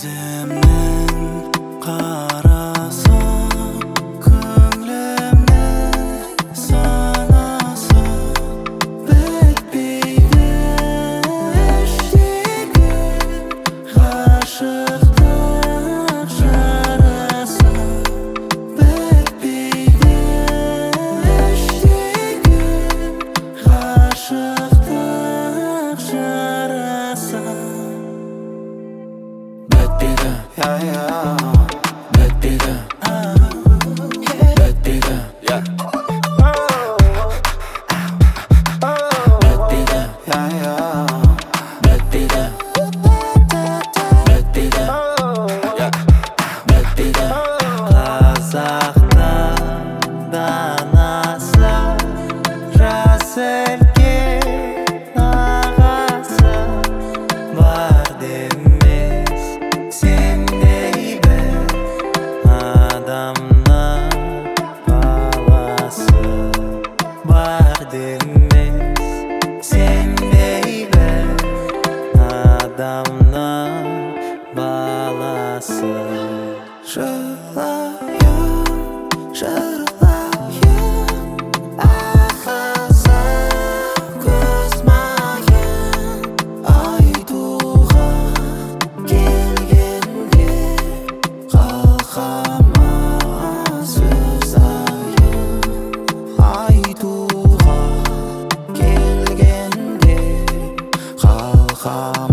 көзімнің қарасы, көңілімнің санасы бітпейді іштегі ғашықтық жарасы бітпейді іштегі ғашықтық жарасы бітпейді, бітпейді, бітпейді, бітпейді, бітпейді, бітпейді. Қазақтың данасы, жас үлкен ағасы бар демес сендей бір адамның баласы бар демес сендей бір адамның баласы жылайын, жырлайын ақызым көз майын айтуға келгенде қалқама сөз айын айтуға келгенде қалқама